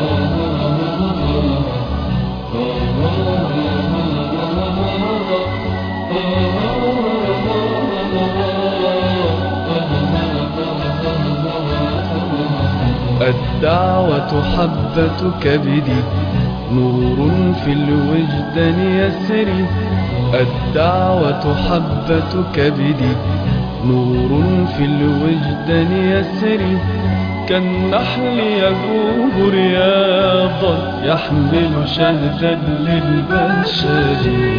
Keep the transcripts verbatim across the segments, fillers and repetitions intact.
الدعوة حبة كبدي، نور في الوجدان يسري. الدعوة حبة كبدي، نور في الوجدان يسري. كالنحل يجوب رياضا، يحمل شهدا للبشر.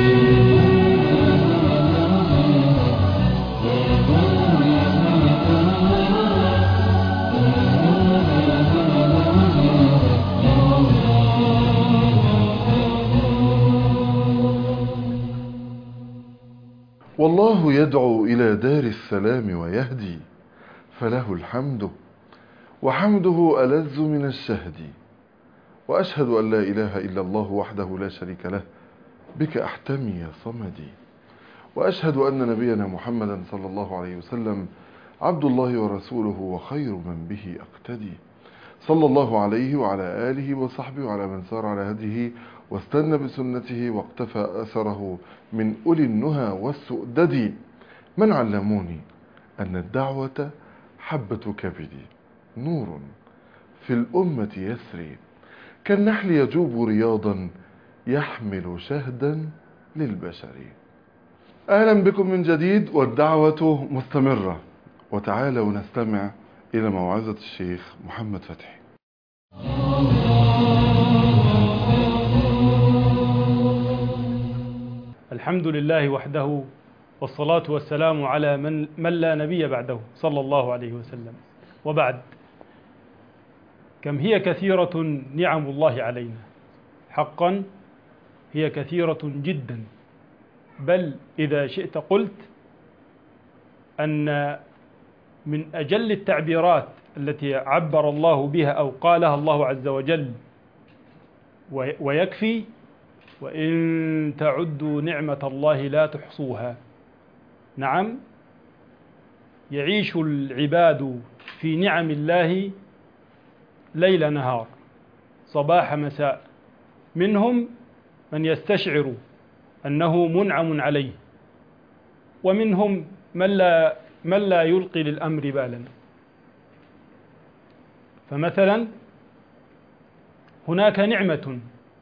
والله يدعو إلى دار السلام ويهدي، فله الحمد وحمده ألذ من الشهد. وأشهد أن لا إله إلا الله وحده لا شريك له، بك أحتمي يا صمدي. وأشهد أن نبينا محمدا صلى الله عليه وسلم عبد الله ورسوله وخير من به أقتدي، صلى الله عليه وعلى آله وصحبه وعلى من سار على هديه واستنى بسنته واقتفى أثره من أولي النهى والسؤدد. من علموني أن الدعوة حبة كبدي، نور في الأمة يسري. كالنحل يجوب رياضا، يحمل شهدا للبشر. أهلا بكم من جديد، والدعوة مستمرة. وتعالوا نستمع إلى موعظة الشيخ محمد فتحي. الحمد لله وحده، والصلاة والسلام على من, من لا نبي بعده صلى الله عليه وسلم. وبعد، كم هي كثيرة نعم الله علينا، حقا هي كثيرة جدا. بل إذا شئت قلت أن من أجل التعبيرات التي عبر الله بها أو قالها الله عز وجل ويكفي: وإن تعدوا نعمة الله لا تحصوها. نعم، يعيش العباد في نعم الله ليل نهار، صباح مساء. منهم من يستشعر أنه منعم عليه، ومنهم من لا, من لا يلقي للأمر بالا. فمثلا هناك نعمة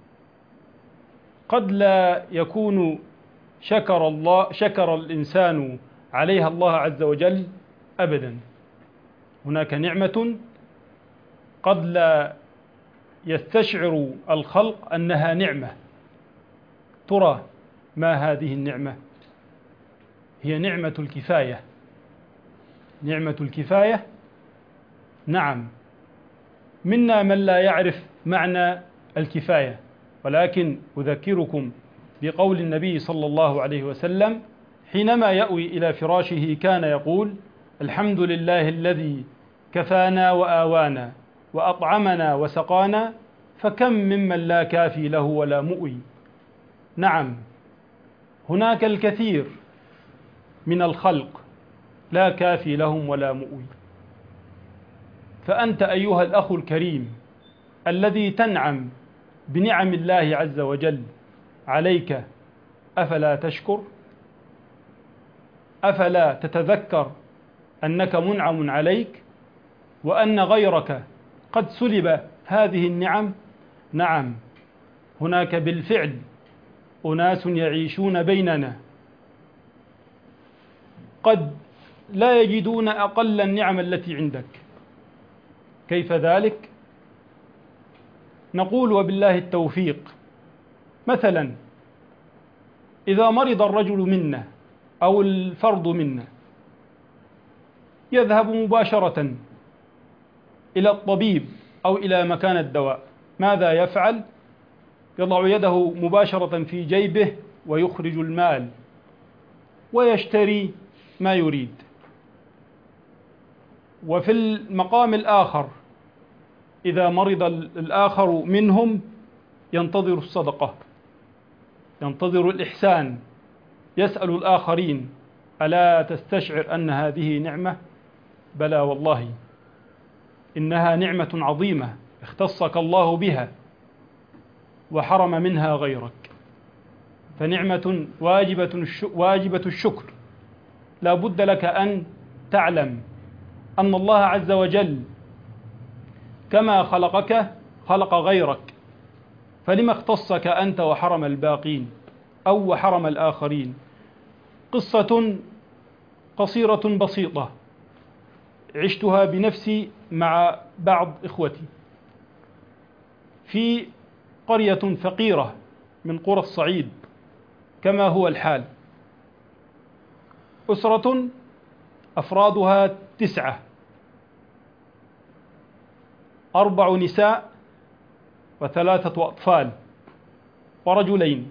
قد لا يكون شكر الله شكر الإنسان عليها الله عز وجل أبدا. هناك نعمة قد لا يستشعر الخلق أنها نعمة. ترى ما هذه النعمة؟ هي نعمة الكفاية. نعمة الكفاية، نعم، منا من لا يعرف معنى الكفاية، ولكن أذكركم بقول النبي صلى الله عليه وسلم حينما يأوي إلى فراشه كان يقول: الحمد لله الذي كفانا وآوانا وأطعمنا وسقانا، فكم ممن لا كافي له ولا مؤوي. نعم، هناك الكثير من الخلق لا كافي لهم ولا مؤوي. فأنت أيها الأخ الكريم الذي تنعم بنعم الله عز وجل عليك، أفلا تشكر؟ أفلا تتذكر أنك منعم عليك، وأن غيرك قد سلب هذه النعم؟ نعم، هناك بالفعل أناس يعيشون بيننا قد لا يجدون أقل النعم التي عندك. كيف ذلك؟ نقول وبالله التوفيق. مثلا إذا مرض الرجل منا أو الفرد منا، يذهب مباشرة إلى الطبيب أو إلى مكان الدواء. ماذا يفعل؟ يضع يده مباشرة في جيبه ويخرج المال ويشتري ما يريد. وفي المقام الآخر إذا مرض الآخر منهم ينتظر الصدقة، ينتظر الإحسان، يسأل الآخرين: ألا تستشعر أن هذه نعمة؟ بلى والله، إنها نعمة عظيمة اختصك الله بها وحرم منها غيرك، فنعمة واجبة واجبة الشكر. لا بد لك أن تعلم أن الله عز وجل كما خلقك خلق غيرك، فلما اختصك أنت وحرم الباقين أو وحرم الآخرين؟ قصة قصيرة بسيطة عشتها بنفسي مع بعض إخوتي في قرية فقيرة من قرى الصعيد كما هو الحال. أسرة أفرادها تسعة، أربع نساء وثلاثة أطفال ورجلين.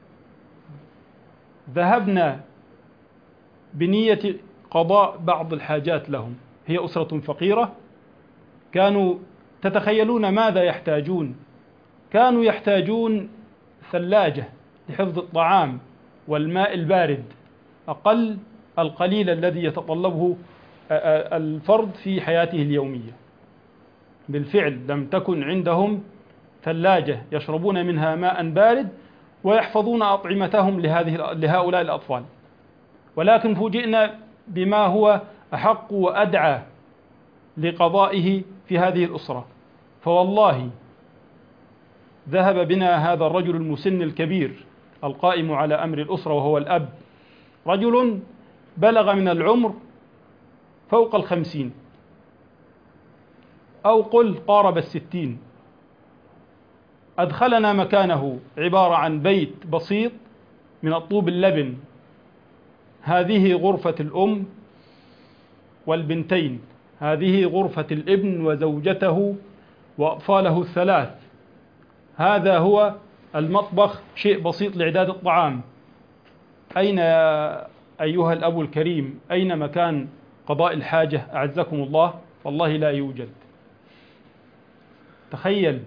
ذهبنا بنية قضاء بعض الحاجات لهم. هي أسرة فقيرة، كانوا تتخيلون ماذا يحتاجون؟ كانوا يحتاجون ثلاجة لحفظ الطعام والماء البارد، أقل القليل الذي يتطلبه الفرد في حياته اليومية. بالفعل لم تكن عندهم ثلاجة يشربون منها ماء بارد ويحفظون أطعمتهم لهذه لهؤلاء الأطفال، ولكن فوجئنا بما هو أحق وأدعى لقضائه في هذه الأسرة. فوالله ذهب بنا هذا الرجل المسن الكبير القائم على أمر الأسرة وهو الأب، رجل بلغ من العمر فوق الخمسين أو قل قارب الستين. أدخلنا مكانه عبارة عن بيت بسيط من الطوب اللبن. هذه غرفة الأم والبنتين، هذه غرفة الابن وزوجته وأطفاله الثلاث، هذا هو المطبخ، شيء بسيط لإعداد الطعام. أين يا أيها الأب الكريم، أين مكان قضاء الحاجة أعزكم الله؟ والله لا يوجد. تخيل،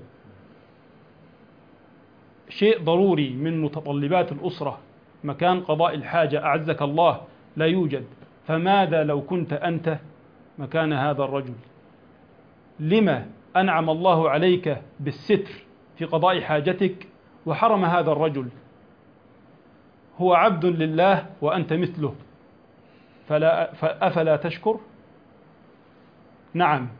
شيء ضروري من متطلبات الأسرة مكان قضاء الحاجة أعزك الله لا يوجد. فماذا لو كنت أنت مكان هذا الرجل؟ لما أنعم الله عليك بالستر في قضاء حاجتك وحرم هذا الرجل؟ هو عبد لله وأنت مثله، فلا فأفلا تشكر؟ نعم.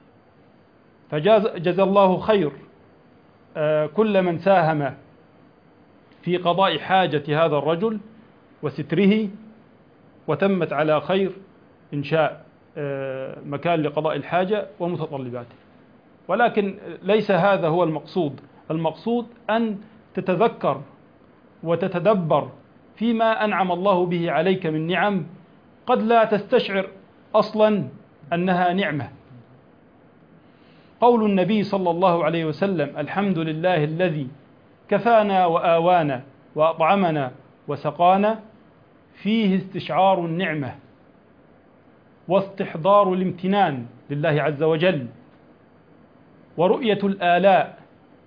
فجزى الله خير كل من ساهم في قضاء حاجة هذا الرجل وستره، وتمت على خير إنشاء مكان لقضاء الحاجة ومتطلباته. ولكن ليس هذا هو المقصود. المقصود أن تتذكر وتتدبر فيما أنعم الله به عليك من نعم قد لا تستشعر أصلا أنها نعمة. قول النبي صلى الله عليه وسلم: الحمد لله الذي كفانا وآوانا وأطعمنا وسقانا، فيه استشعار النعمة واستحضار الامتنان لله عز وجل، ورؤية الآلاء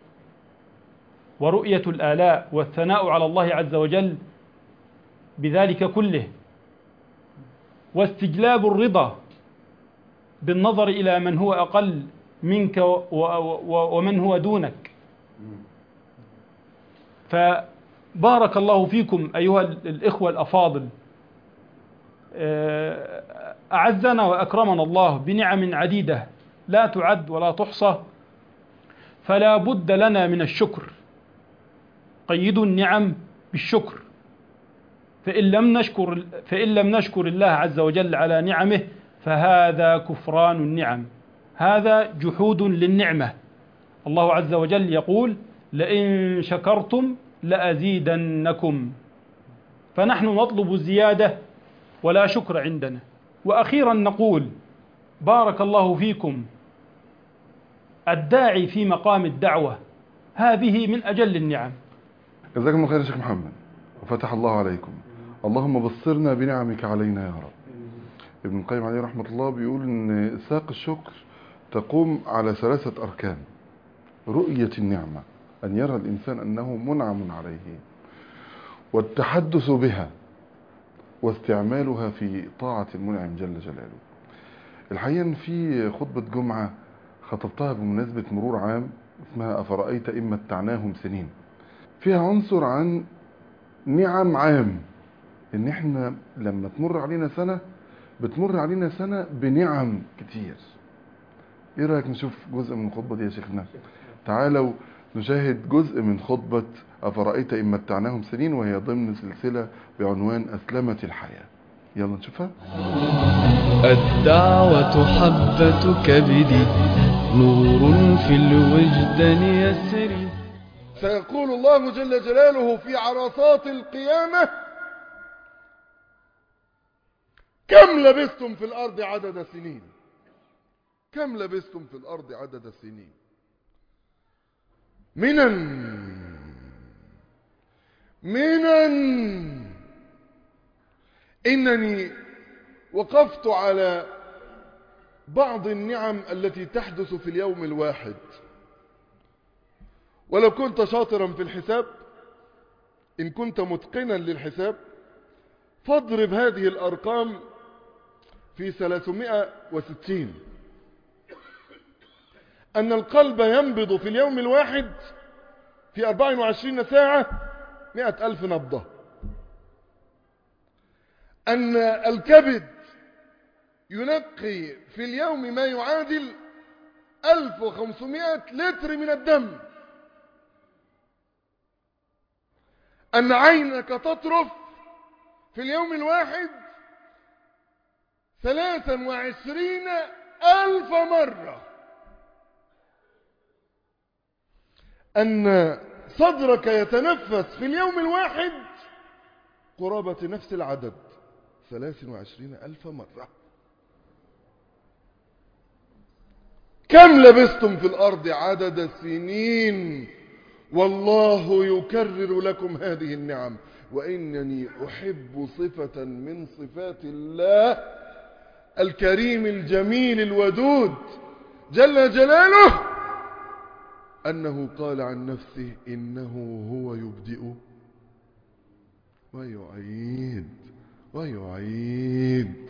ورؤية الآلاء والثناء على الله عز وجل بذلك كله، واستجلاب الرضا بالنظر إلى من هو أقل منك ومن هو دونك. فبارك الله فيكم أيها الإخوة الأفاضل، أعزنا وأكرمنا الله بنعم عديدة لا تعد ولا تحصى، فلا بد لنا من الشكر. قيدوا النعم بالشكر، فإن لم نشكر فإن لم نشكر الله عز وجل على نعمه فهذا كفران النعم، هذا جحود للنعمة. الله عز وجل يقول: لئن شكرتم لأزيدنكم. فنحن نطلب الزيادة ولا شكر عندنا. وأخيرا نقول: بارك الله فيكم، الداعي في مقام الدعوة هذه من أجل النعم. جزاكم الله خير يا شيخ محمد، وفتح الله عليكم. اللهم بصرنا بنعمك علينا يا رب. ابن القيم عليه رحمة الله بيقول إن ساق الشكر تقوم على ثلاثة أركان: رؤية النعمة، أن يرى الإنسان أنه منعم عليه، والتحدث بها، واستعمالها في طاعة المنعم جل جلاله. الحقيقة في خطبة جمعة خطبتها بمناسبة مرور عام، اسمها أفرأيت إن متعناهم سنين. فيها عنصر عن نعم عام، إن إحنا لما تمر علينا سنة بتمر علينا سنة بنعم كتير. إيه رأيك نشوف جزء من الخطبة دي يا شيخنا؟ تعالوا نشاهد جزء من خطبة أفرأيت إن متعناهم سنين، وهي ضمن سلسلة بعنوان أسلمت الحياة. يلا نشوفها. الدعوة حبة كبدي، نور في الوجدان يسري. سيقول الله جل جلاله في عرصات القيامة: كم لبثتم في الأرض عدد سنين؟ كم لبثتم في الأرض عدد سنين؟ منن منن إنني وقفت على بعض النعم التي تحدث في اليوم الواحد، ولو كنت شاطرا في الحساب، إن كنت متقنا للحساب، فاضرب هذه الأرقام في ثلاثمائة وستين. أن القلب ينبض في اليوم الواحد في أربع وعشرين ساعة مئة ألف نبضة. أن الكبد ينقي في اليوم ما يعادل ألف وخمسمائة لتر من الدم. أن عينك تطرف في اليوم الواحد ثلاثا وعشرين ألف مرة. أن صدرك يتنفس في اليوم الواحد قرابة نفس العدد ثلاث وعشرين ألف مرة. كم لبثتم في الأرض عدد سنين، والله يكرر لكم هذه النعم. وإنني أحب صفة من صفات الله الكريم الجميل الودود جل جلاله، أنه قال عن نفسه: إنه هو يبدئ ويعيد ويعيد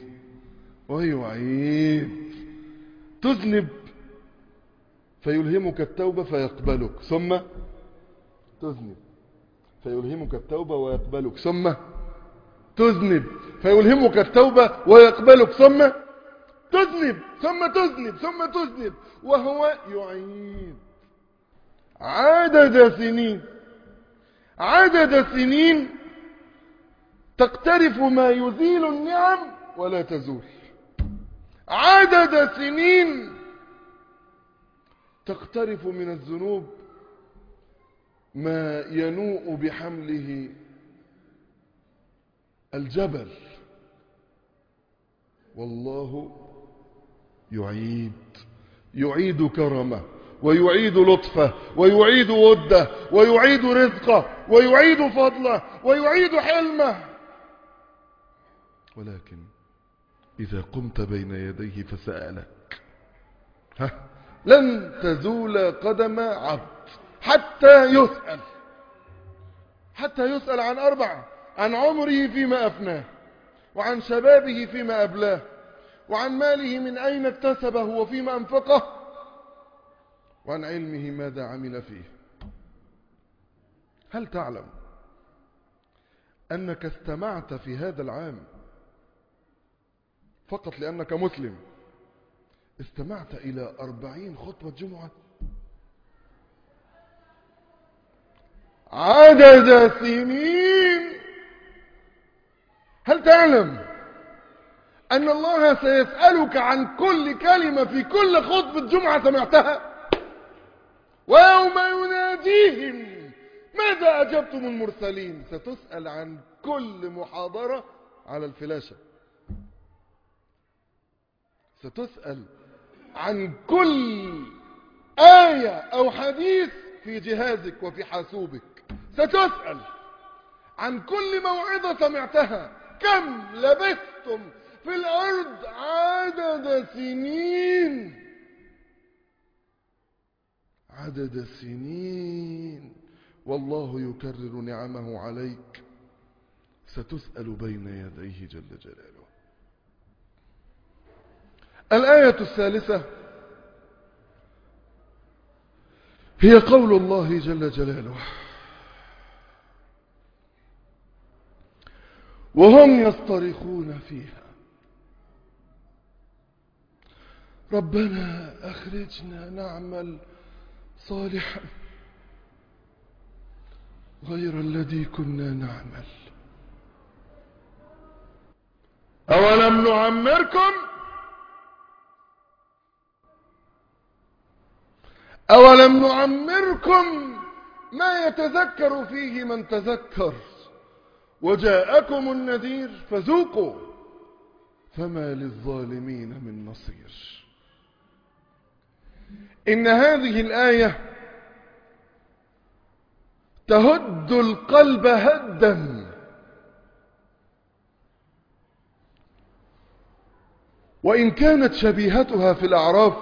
ويعيد. تذنب فيلهمك التوبة فيقبلك، ثم تذنب فيلهمك التوبة ويقبلك، ثم تذنب فيلهمك التوبة ويقبلك، ثم تذنب ثم تذنب ثم تذنب، وهو يعيد. عدد سنين عدد سنين تقترف ما يزيل النعم ولا تزول. عدد سنين تقترف من الذنوب ما ينوء بحمله الجبل. والله يعيد يعيد كرمه، ويعيد لطفه، ويعيد وده، ويعيد رزقه، ويعيد فضله، ويعيد حلمه. ولكن إذا قمت بين يديه فسألك، ها لن تزول قدم عبد حتى يسأل حتى يسأل عن أربعة: عن عمره فيما أفناه، وعن شبابه فيما أبلاه، وعن ماله من أين اكتسبه وفيما أنفقه، وعن علمه ماذا عمل فيه. هل تعلم أنك استمعت في هذا العام فقط لأنك مسلم استمعت إلى أربعين خطبة جمعة؟ عدد سنين. هل تعلم أن الله سيسألك عن كل كلمة في كل خطبة جمعة سمعتها؟ ويوم يناديهم ماذا أجبتم المرسلين؟ ستسأل عن كل محاضرة على الفلاشة، ستسأل عن كل آية أو حديث في جهازك وفي حاسوبك، ستسأل عن كل موعظة سمعتها. كم لبثتم في الأرض عدد سنين عدد سنين والله يكرر نعمه عليك. ستسأل بين يديه جل جلاله. الآية الثالثة هي قول الله جل جلاله وهم يصطرخون فيها ربنا أخرجنا نعمل صالحا غير الذي كنا نعمل أولم نعمركم أولم نعمركم ما يتذكر فيه من تذكر وجاءكم النذير فذوقوا فما للظالمين من نصير. إن هذه الآية تهد القلب هدا، وإن كانت شبيهتها في الأعراف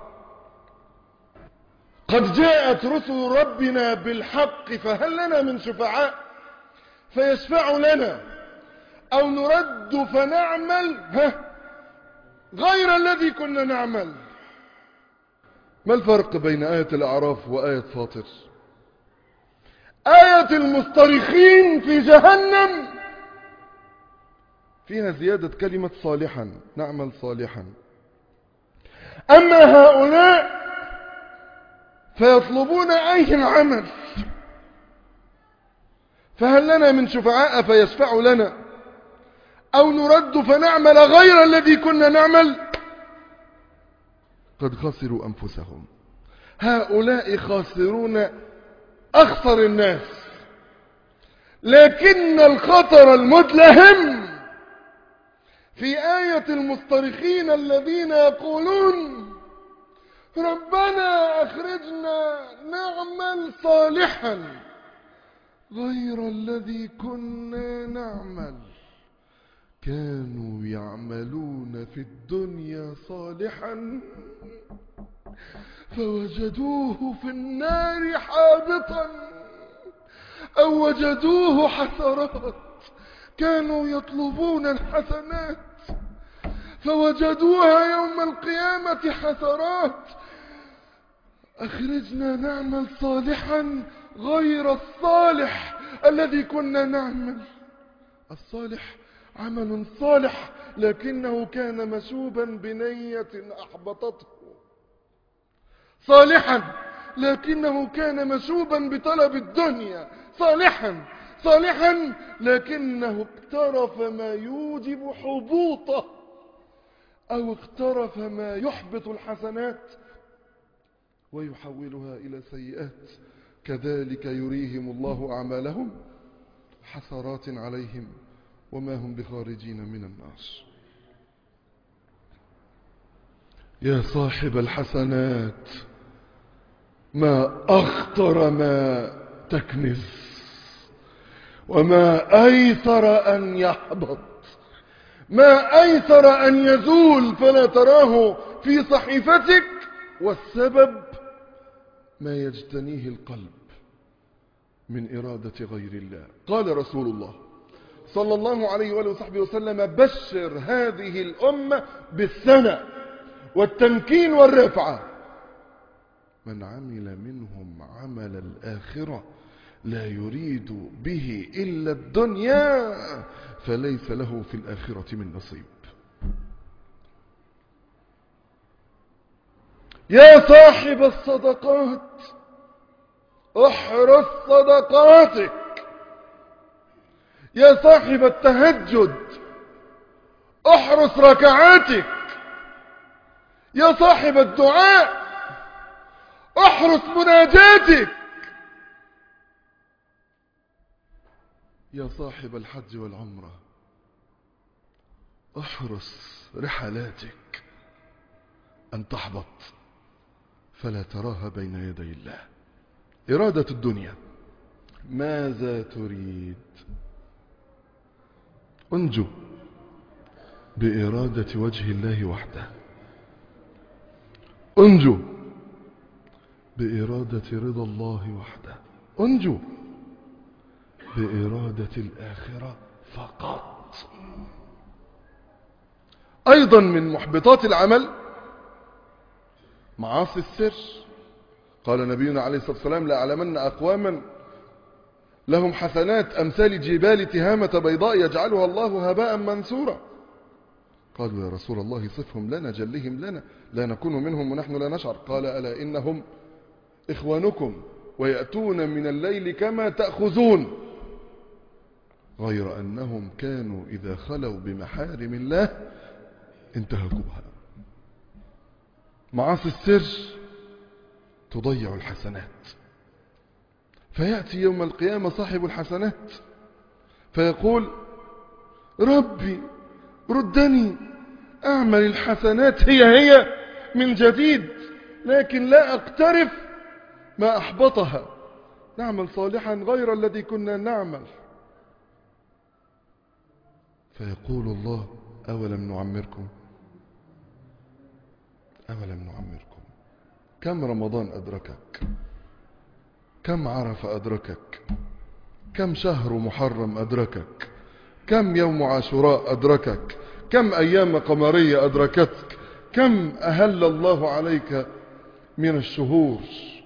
قد جاءت رسل ربنا بالحق فهل لنا من شفعاء فيشفعوا لنا أو نرد فنعمل ها غير الذي كنا نعمل. ما الفرق بين آية الأعراف وآية فاطر؟ آية المصطرخين في جهنم فيها زيادة كلمة صالحا، نعمل صالحا. أما هؤلاء فيطلبون أي العمل فهل لنا من شفعاء فيشفعوا لنا أو نرد فنعمل غير الذي كنا نعمل. قد خسروا أنفسهم، هؤلاء خاسرون أخسر الناس. لكن الخطر المدلهم في آية المصطرخين الذين يقولون ربنا أخرجنا نعمل صالحا غير الذي كنا نعمل. كانوا يعملون في الدنيا صالحا فوجدوه في النار حابطا أو وجدوه حسرات. كانوا يطلبون الحسنات فوجدوها يوم القيامة حسرات. أخرجنا نعمل صالحا غير الصالح الذي كنا نعمل. الصالح عمل صالح لكنه كان مشوبا بنية أحبطته، صالحا لكنه كان مشوبا بطلب الدنيا، صالحا صالحا لكنه اقترف ما يوجب حبوطه أو اقترف ما يحبط الحسنات ويحولها إلى سيئات. كذلك يريهم الله أعمالهم حسرات عليهم وما هم بخارجين من النار. يا صاحب الحسنات ما أخطر ما تكنز وما أيسر أن يحبط، ما أيسر أن يزول فلا تراه في صحيفتك، والسبب ما يجتنيه القلب من إرادة غير الله. قال رسول الله صلى الله عليه وآله وصحبه وسلم بشر هذه الأمة بالسنة والتمكين والرفعة من عمل منهم عمل الآخرة لا يريد به إلا الدنيا فليس له في الآخرة من نصيب. يا صاحب الصدقات احرص صدقاتك. يا صاحب التهجد احرص ركعاتك. يا صاحب الدعاء احرص مناجاتك. يا صاحب الحج والعمرة احرص رحلاتك أن تحبط فلا تراها بين يدي الله. إرادة الدنيا ماذا تريد؟ انجو بإرادة وجه الله وحده، انجو بإرادة رضا الله وحده، انجو بإرادة الآخرة فقط. أيضا من محبطات العمل معاصي السر قال نبينا عليه الصلاة والسلام: لأعلمن أقواما لهم حسنات أمثال جبال تهامة بيضاء يجعلها الله هباء منثورا. قالوا: يا رسول الله صفهم لنا جلهم لنا لا نكون منهم ونحن لا نشعر. قال: ألا إنهم إخوانكم ويأتون من الليل كما تأخذون، غير أنهم كانوا إذا خلوا بمحارم الله انتهكوها. معاصي السر تضيع الحسنات، فيأتي يوم القيامة صاحب الحسنات فيقول: ربي ردني أعمل الحسنات هي هي من جديد، لكن لا أقترف ما أحبطها، نعمل صالحا غير الذي كنا نعمل. فيقول الله: أولم نعمركم أولم نعمركم كم رمضان أدركك؟ كم عرف أدركك؟ كم شهر محرم أدركك؟ كم يوم عاشوراء أدركك؟ كم أيام قمرية أدركتك؟ كم أهل الله عليك من الشهور؟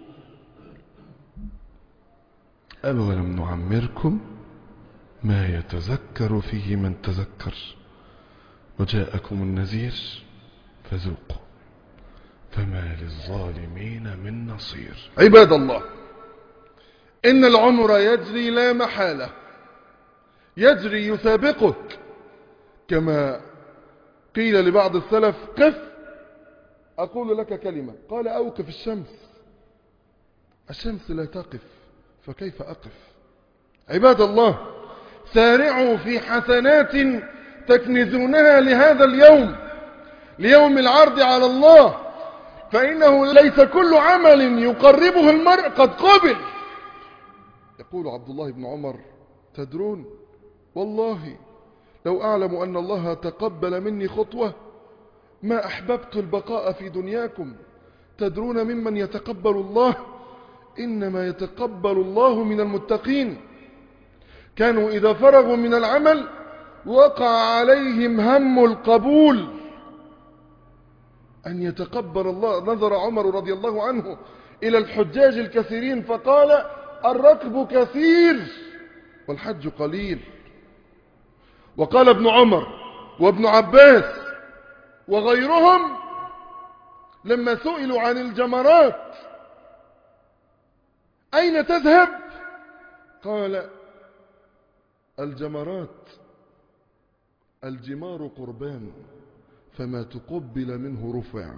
أولم نعمركم ما يتذكر فيه من تذكر وجاءكم النذير فذوقوا فما للظالمين من نصير. عباد الله، إن العمر يجري لا محالة، يجري يسابقك، كما قيل لبعض السلف: قف أقول لك كلمة، قال: أوقف الشمس. الشمس لا تقف فكيف أقف؟ عباد الله، سارعوا في حسنات تكنزونها لهذا اليوم، ليوم العرض على الله، فإنه ليس كل عمل يقربه المرء قد قبل. يقول عبد الله بن عمر: تدرون والله لو أعلم أن الله تقبل مني خطوة ما أحببت البقاء في دنياكم. تدرون ممن يتقبل الله؟ إنما يتقبل الله من المتقين. كانوا إذا فرغوا من العمل وقع عليهم هم القبول، أن يتقبل الله. نظر عمر رضي الله عنه إلى الحجاج الكثيرين فقال: الركب كثير والحج قليل. وقال ابن عمر وابن عباس وغيرهم لما سئلوا عن الجمرات: أين تذهب؟ قال: الجمرات الجمار قربان، فما تقبل منه رفع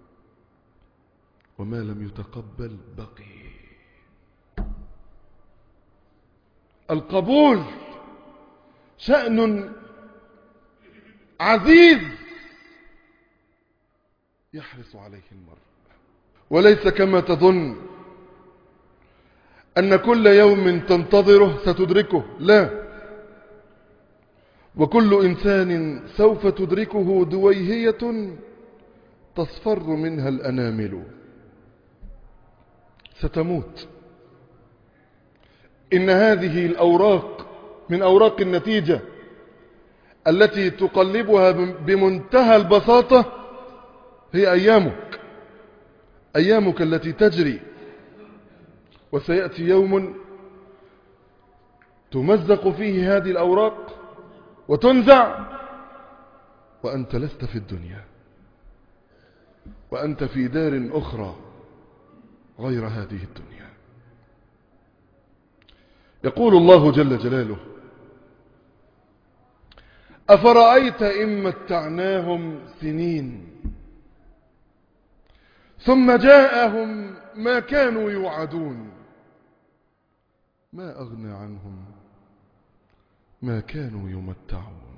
وما لم يتقبل بقي. القبول شأن عزيز يحرص عليه المرء، وليس كما تظن أن كل يوم تنتظره ستدركه، لا، وكل إنسان سوف تدركه دويهية تصفر منها الأنامل. ستموت. إن هذه الأوراق من أوراق النتيجة التي تقلبها بمنتهى البساطة هي أيامك، أيامك التي تجري. وسيأتي يوم تمزق فيه هذه الأوراق وتنزع وأنت لست في الدنيا، وأنت في دار أخرى غير هذه الدنيا. يقول الله جل جلاله: أفرأيت إن متعناهم سنين ثم جاءهم ما كانوا يوعدون ما أغنى عنهم ما كانوا يمتعون.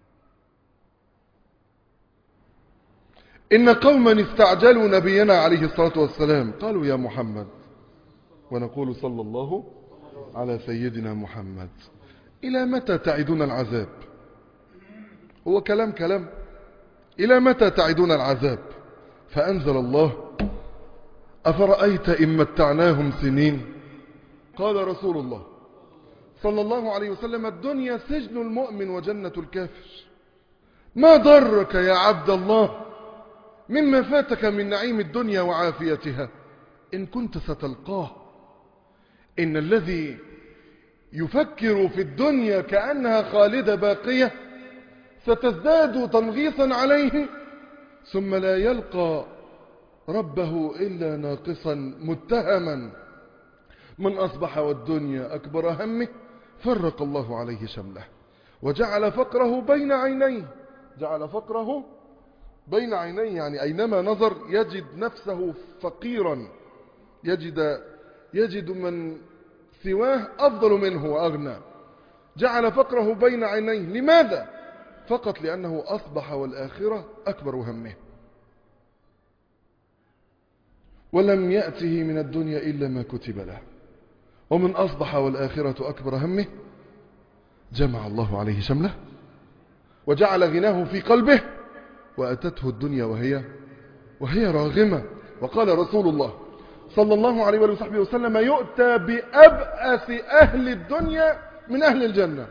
إن قوما استعجلوا نبينا عليه الصلاة والسلام، قالوا: يا محمد، ونقول صلى الله على سيدنا محمد: إلى متى تعدون العذاب؟ هو كلام كلام، إلى متى تعدون العذاب؟ فأنزل الله: أفرأيت إن متعناهم سنين. قال رسول الله صلى الله عليه وسلم: الدنيا سجن المؤمن وجنة الكافر. ما ضرك يا عبد الله مما فاتك من نعيم الدنيا وعافيتها، إن كنت ستلقاه. إن الذي يفكر في الدنيا كأنها خالدة باقية ستزداد تنغيصا عليه، ثم لا يلقى ربه إلا ناقصا متهما. من أصبح والدنيا أكبر همه فرق الله عليه شمله وجعل فقره بين عينيه. جعل فقره بين عينيه، يعني أينما نظر يجد نفسه فقيرا، يجد, يجد من سواه أفضل منه وأغنى. جعل فقره بين عينيه. لماذا؟ فقط لأنه أصبح والآخرة أكبر همه، ولم يأته من الدنيا إلا ما كتب له. ومن أصبح والآخرة أكبر همه جمع الله عليه شمله وجعل غناه في قلبه وأتته الدنيا وهي وهي راغمة. وقال رسول الله صلى الله عليه وصحبه وسلم: يؤتى بأبأس أهل الدنيا من أهل الجنة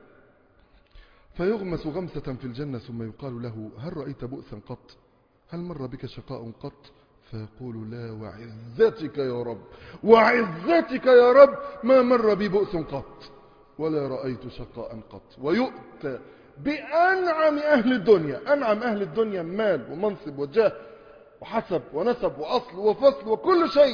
فيغمس غمسة في الجنة ثم يقال له: هل رأيت بؤسا قط؟ هل مر بك شقاء قط؟ فيقول: لا وعزتك يا رب، وعزتك يا رب ما مر بي بؤس قط ولا رأيت شقاء قط. ويؤتى بأنعم أهل الدنيا. أنعم أهل الدنيا مال ومنصب وجاه وحسب ونسب وأصل وفصل وكل شيء.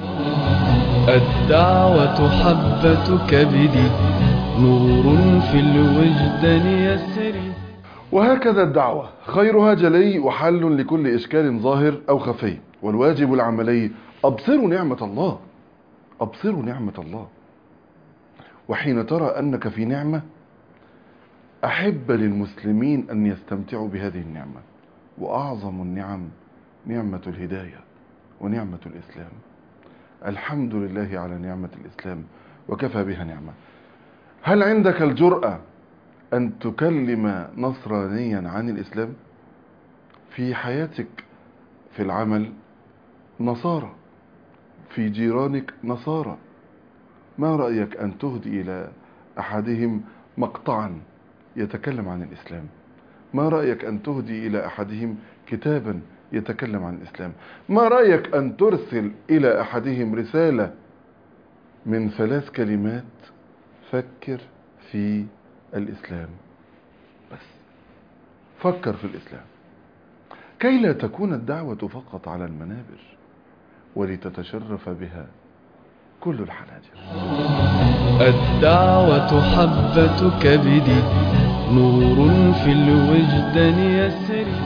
الدعوة حبة كبدي، نور في الوجدان يسري. وهكذا الدعوة خيرها جلي وحل لكل إشكال ظاهر أو خفي. والواجب العملي: أبصروا نعمة الله، أبصروا نعمة الله. وحين ترى أنك في نعمة أحب للمسلمين أن يستمتعوا بهذه النعمة. وأعظم النعم نعمة الهداية ونعمة الإسلام. الحمد لله على نعمة الإسلام وكفى بها نعمة. هل عندك الجرأة أن تكلم نصرانيا عن الإسلام؟ في حياتك في العمل نصارى، في جيرانك نصارى، ما رأيك أن تهدي إلى أحدهم مقطعا يتكلم عن الإسلام؟ ما رأيك أن تهدي إلى أحدهم كتابا يتكلم عن الإسلام؟ ما رأيك أن ترسل إلى أحدهم رسالة من ثلاث كلمات: فكر في الإسلام. بس فكر في الإسلام، كي لا تكون الدعوة فقط على المنابر ولتتشرف بها كل الحناجر. الدعوة حبة كبدي، نور في الوجدان يسري.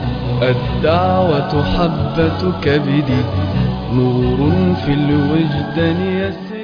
الدعوة حبة كبدي، نور في الوجدان يسري.